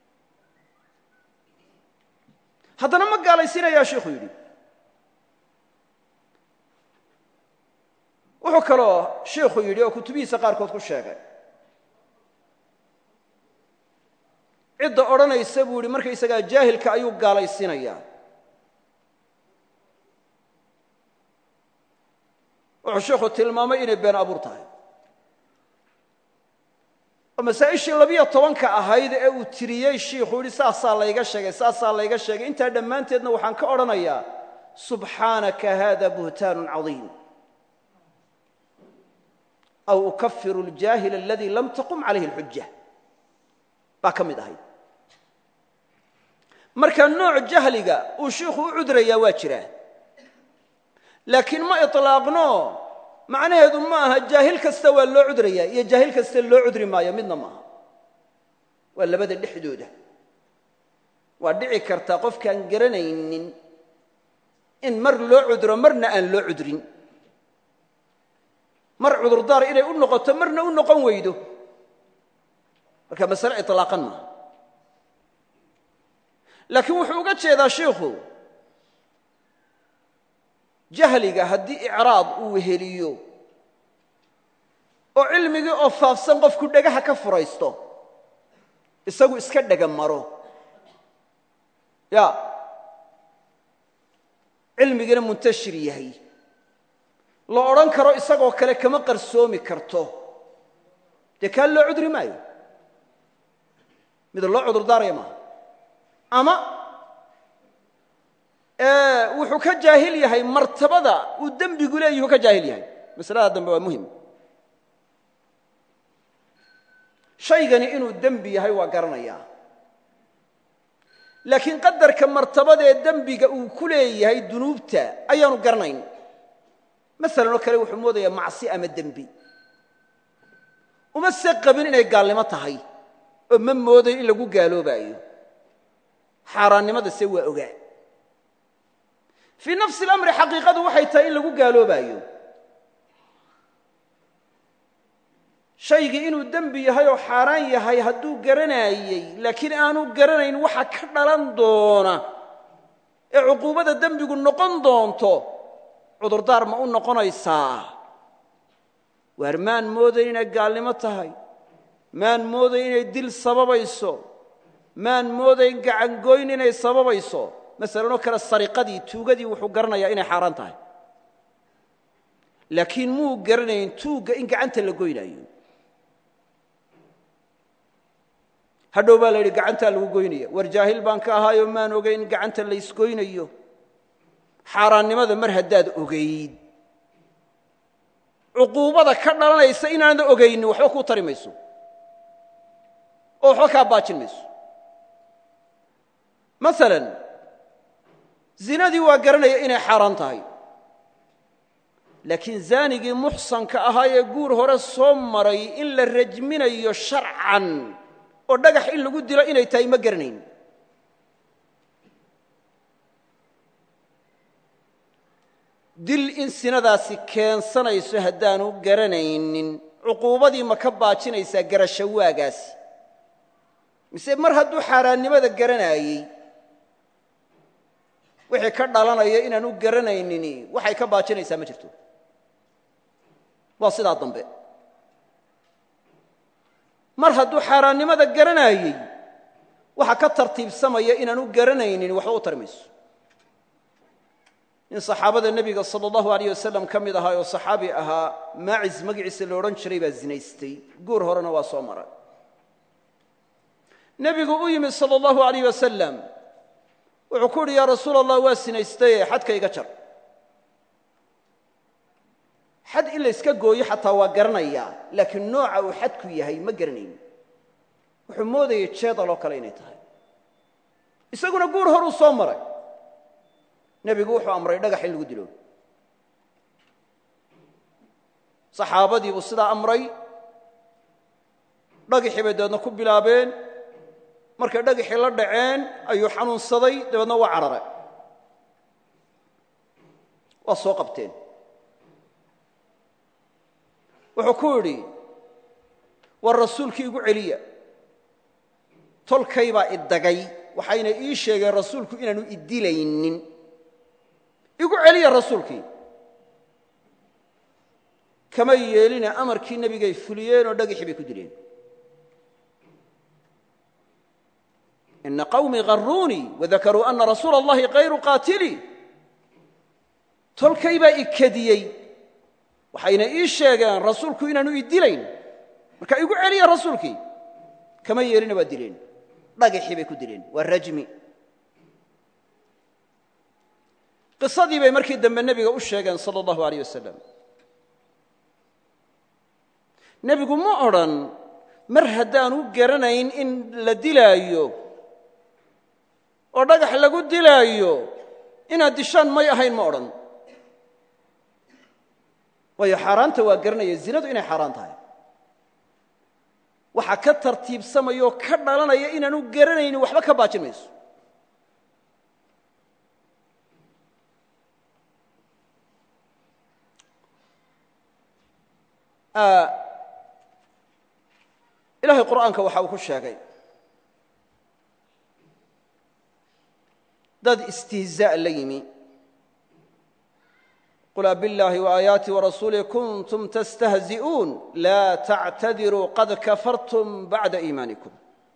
haddana ma gaalaysiinayaa shiikhu yidhi wuxuu kaloo shiikhu yidhi oo kutubihiisa qaarkood ku sheegay cidda odhanaysa buu yidhi markaysagaa jaahilka ayuu gaalaysiinayaa wuxuu shiikhu tilmaamay inay been abuur tahay oo masaa'ishii labiyo tobanka ahayd ee uu tiriyey shiikhu yidhi saasaa layga sheegay saasaa layga sheegay intaa dhammaanteedna waxaan ka odhanayaa subxaanaka hada buhtaanun cadiim aw ukafiru aljaahila aladii lam taqum calayhi alxuja baa ka mid ahayd marka nooc jahliga uu shiikhu u cudrayaa waa jiraa laakiin ma iطlaaqno macnaheedu ma aha jaahil kasta waa loo cudrayaa iyo jaahil kasta loo cudri maayo midna maaha waa labada dhexdooda waa dhici kartaa qofkaan garanaynin in mar loo cudro marna aan loo cudrin mar cudurdaar inay u noqoto marna u noqon weydo marka masale iطlaaqan maaha laakiin wuxuu uga jeedaa shiikhu jahliga haddii icraad uu weheliyo oo cilmigii oo faafsan qofku dhagaha ka furaysto isagu iska dhega maro ya cilmigiina muntashir yahay la odhan karo isagoo kale kama qarsoomi karto dee kaa loo cudri maayo mid loo cudurdaaraya maaha ama wuxuu ka jaahil yahay martabada uu dembigu leeyahuu ka jaahil yahay masalada dambe waa muhim shaygani inuu dembi yahay waa garanayaa laakiin qadarka martabadee dembiga uu ku leeyahay dunuubta ayaanu garanayn masalan oo kale wuxuu moodayaa macsi ama dembi uma se qabin inay gaalnimo tahay oo ma moodayo in lagu gaaloobaayo xaaraannimada se waa ogaa fii nafsi اlamri xaqiiqadu waxay tahay in lagu gaaloobaayo shaygii inuu dembi yahay oo xaaraan yahay hadduu garanaayey laakiin aanu garanayn waxa ka dhalan doona ee cuquubada dembigu noqon doonto cudurdaar ma u noqonaysaa waar maan moodayn inay gaalnimo tahay maan moodayn inay dil sababayso maan moodayn gacangoyn inay sababayso masalanoo kale sariqadii tuugadii wuxuu garanayaa inay xaaraan tahay laakiin muu garanayn tuugga in gacanta la goynaayo hadhow baa la yidhi gacantaa lagu goynaya war jaahil baan ka ahaayoo maan ogayn in gacanta laysgoynayo xaaraannimada mar haddaad ogayd cuquubada ka dhalanaysa inaanad ogaynin waxba kuu tari mayso oo waxba kaa baajin mayso maalan zinadii waa garanaya inay xaaraan tahay laakiin zaanigii muxsanka ahaa ee guur hore soo maray in la rajminayo sharcan oo dhagax in lagu dilo inay tahay ma garanayn dil in sinadaasi keensanayso haddaanu garanaynin cuquubadii ma ka baajinaysaa garasho waagaasi mise mar hadduu xaaraannimada garanaayey wixii ka dhalanaya inaanu garanaynini waxay ka baajinaysaa ma jirto waa sidaa dambe mar hadduu xaaraannimada garanaayey waxa ka tartiibsamaya inaanu garanaynin waxba u tari mayso in saxaabada nebiga sala allahu alayh wasalam ka mid ahaa oo saxaabi ahaa maacis magaciisa la odhan jiray baa zinaystay guur horena waa soo maray nebigu u yimid sala allahu alayh wasalam wuxuu ku uhi yaa rasuul allah waa sinaystaye xadka iga jar xad in layska gooyo xataa waa garanayaa laakiin nooca uu xadku yahay ma garanayn wuxuu moodayay jeedaloo kale inay tahay isaguna guur horuu soo maray nebigu wuxuu amray dhagax in lagu dilo saxaabadii buu sidaa amray dhagixii bay dabeedna ku bilaabeen markay dhagixii la dhaceen ayuu xanuunsaday dabeedna waa cararay waa soo qabteen wuxuu ku yidhi war rasuulkii igu celiya tolkay baa idagay waxayna ii sheegeen rasuulku inaanu idilaynin igu celiya rasuulkii kama yeelina amarkii nebigay fuliyeen oo dhagixii bay ku dileen ina qawmii gharuunii wadakaruu ana rasuula allahi kayru qaatilii tolkay baa i kadiyey waxayna ii sheegeen rasuulku inaanu idilayn marka igu celiya rasuulkii kama yeelina waa dileen dhagixii bay ku dileen waa rajmi qisadii bay markii dambe nebiga u sheegeen sala allahu alayh wasalam nebigu ma odhan mar haddaanu garanayn in la dilaayo oo dhagax lagu dilaayo inaad dishaan may ahayn ma odhan waayo xaaraanta waa garanaya zinadu inay xaaraan tahay waxa ka tartiibsamaya oo ka dhalanaya inaanu garanaynin waxba ka baajin mayso ilaahay qur'aanka waxa uu ku sheegay dad istihzaa la yimi qul abillaahi waaayaati warasuulih kuntum tastahzi'uun laa tactadiruu qad kafartum bacda iimaanikum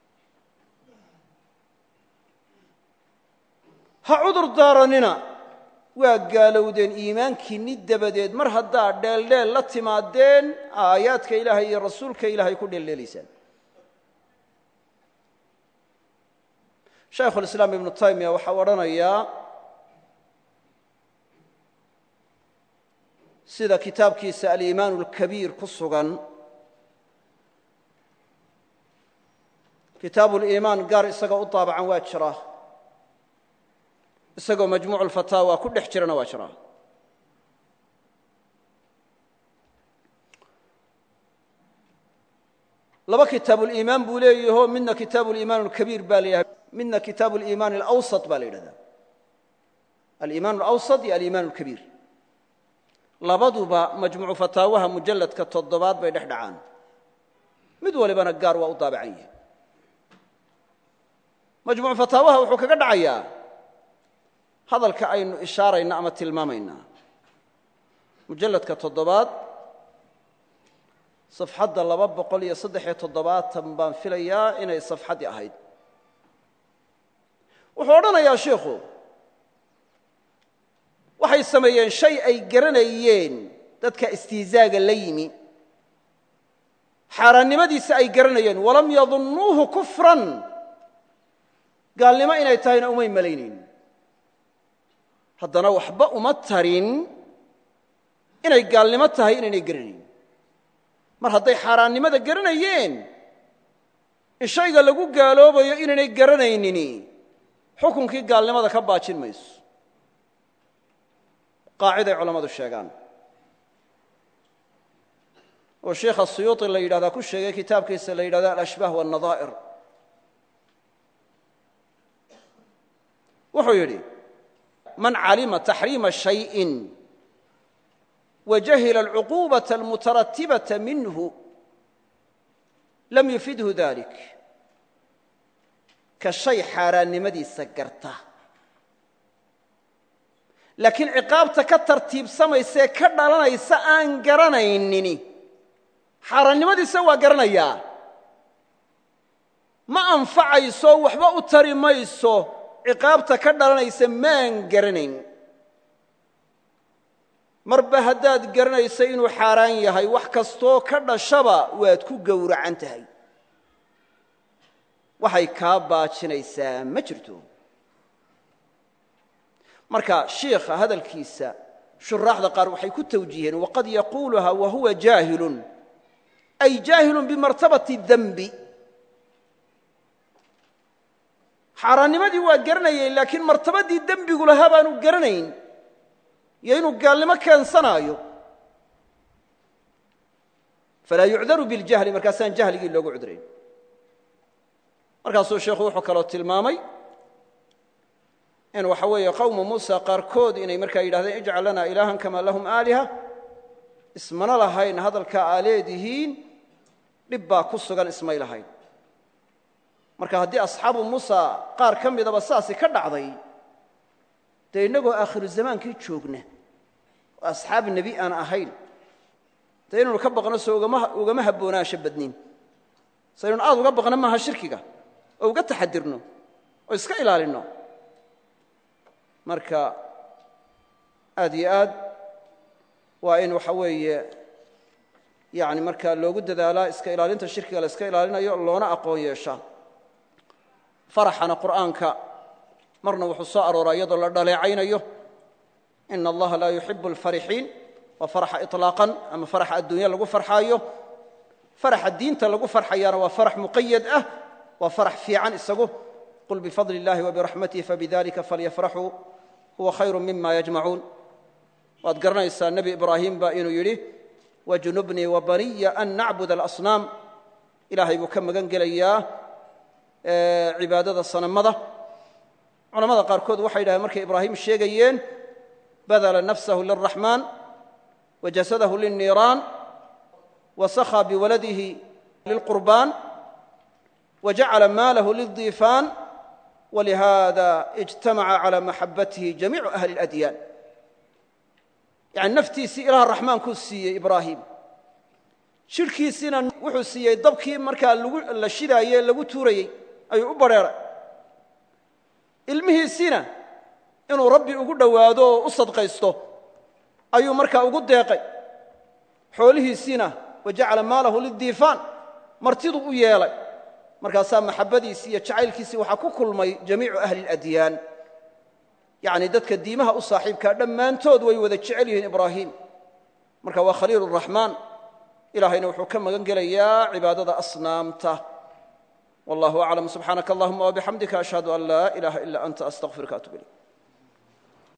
ha cudur daaranina waa gaalowdeen iimaankiinni dabadeed mar haddaad dheeldheel la timaadeen aayaadka ilaahay iyo rasuulka ilaahay ku dheeldheelaysaan shaykhulislaam ibnu taymiya waxaa odhanayaa sida kitaabkiisa aliimaan اlkabiir ku sugan kitaabu liimaan gaar isagoo u daabacan waa jira isagoo majmuuc alfataawa ku dhex jirana waa jira laba kitaabuliimaan buu leeyaho midna kitaabu liimaan اlkabiir baa la yidhahda midna kitaabu liimaan alawsat baa la yidhahdaa aliimaan alawsat iyo aliimaan اlkabiir labaduba majmuucu fataawaha mujalladka toddobaad bay dhex dhacaan mid walibana gaar waa u daabacan yahay majmuucu fataawaha wuxuu kaga dhacayaa hadalka aynu ishaarayna ama tilmaamaynaa mujalladka toddobaad safxadda laba boqol iyo saddex-iyo toddobaatan baan filayaa inay safxaddii ahayd wuxuu odhanayaa sheikhu waxay sameeyeen shay ay garanayeen dadka istihzaaga la yimi xaaraannimadiisa ay garanayeen walam yadunnuuhu kufran gaalnimo inay tahayna umay malaynayn haddana waxba uma tarin inay gaalnimo tahay inaynay garanayn mar hadday xaaraannimada garanayeen in shayga lagu gaaloobayo inaynay garanaynini xukunkii gaalnimada ka baajin mayso qaaciday culammadu sheegaan oo sheikha suyuuطi la yidhahdaa ku sheegay kitaabkiisa la yidhahdo alashbaah waالnadaa'ir wuxuu yidhi man calima taxriima shayءin wajahila alcuquubaةa almutaratibaةa minhu lam yufidhu dalik ka shay xaaraannimadiisa garta laakiin ciqaabta ka tartiibsamaysee ka dhalanaysa aan garanaynini xaaraannimadiisa waa garanayaa ma anfacayso waxba u tari mayso ciqaabta ka dhalanaysa maan garanayn marba haddaad garanaysa inuu xaaraan yahay wax kastoo ka dhashaba waad ku gowracan tahay waxay kaa baajinaysaa ma jirto marka shiikha hadalkiisa shuraaxda qaar waxay ku tawjiiheen waqad yaquuluha wa huwa jaahilun ay jaahilun bimartabati dembi xaaraannimadii waa garanayay laakiin martabadii dembigu lahaa baanu garanayn iyo inuu gaalnimo keensanaayo falaa yucdaru biاljahli markaasaan jahligii loogu cudurayn. markaasuu sheekhu wuxuu kaloo tilmaamay in waxa weeye qowmu muusa qaarkood inay markaa yidhahdeen ijcal lanaa ilaahan kamaa lahum aaliha, ismana lahayn hadalkaa aa leedihiin dhib baa ku sugan ismay lahayn. marka haddii asxaabu muusa qaar ka midaba saasi ka dhacday, dee innagoo aakhiru zamaankii joogna oo asxaab nebi aan ahayn, dee inaynu ka baqno soo ugama habboonaasho badnin, saynun aad uga baqno maaha shirkiga oo uga taxadirno oo iska ilaalinno. marka aad iyo aad waa in waxa weeye yani markaa loogu dadaalaa iska ilaalinta shirkiga la iska ilaalinayo, loona aqoon yeeshaa. faraxana qur'aanka marna wuxuu soo arooraa iyadoo la dhaleecaynayo, ina allaha laa yuxibu alfarixiin, waa faraxa iطlaaqan ama faraxa adduunya lagu farxaayo. faraxa diinta lagu farxayaana waa farax muqayad ah, waa farax fiican isagu. qul bifadli اllahi wabiraxmatihi fabidalika falyafraxuu huwa khayru mima yajmacuun. waad garanaysaa nebi ibraahim ba inuu yidhi wajnubnii wabaniya an nacbud alasnaam, ilaahay buu ka magan gelayaa cibaadada sanamada. culamada qaarkood waxay yidhahdeen markay ibraahim sheegayeen badala nafsahu lilraxmaan wajasadahu lilniiraan wasakhaa biwaladihi lilqurbaan wajacala maalahu lildiifaan walihada ijtamaca calى maxabatihi jamiicu ahli اladyaan. yani naftiisii ilaah raxmaankuu siiyey ibraahim, jidhkiisiina wuxuu siiyey dabkii markaa la shidaayey lagu tuurayey ayuu u badrheeray. ilmihiisiina inuu rabbi ugu dhowaado oo u sadqaysto ayuu markaa ugu deeqay. xoolihiisiina wajacala maalahu lildiifaan, martiduu u yeelay. markaasaa maxabadiisii iyo jacaylkiisii waxaa ku kulmay jamiicu ahli اladyaan, yani dadka diimaha u saaxiibkaa dhammaantood way wada jecel yihiin ibraahim. marka waa khaliil الraxmaan, ilaahayna wuxuu ka magan gelayaa cibaadada asnaamta. wallahu aclam. subxaanaka allahuma wabixamdika ashhadu an laa ilaha ila anta astaqfiruka atub ilayk.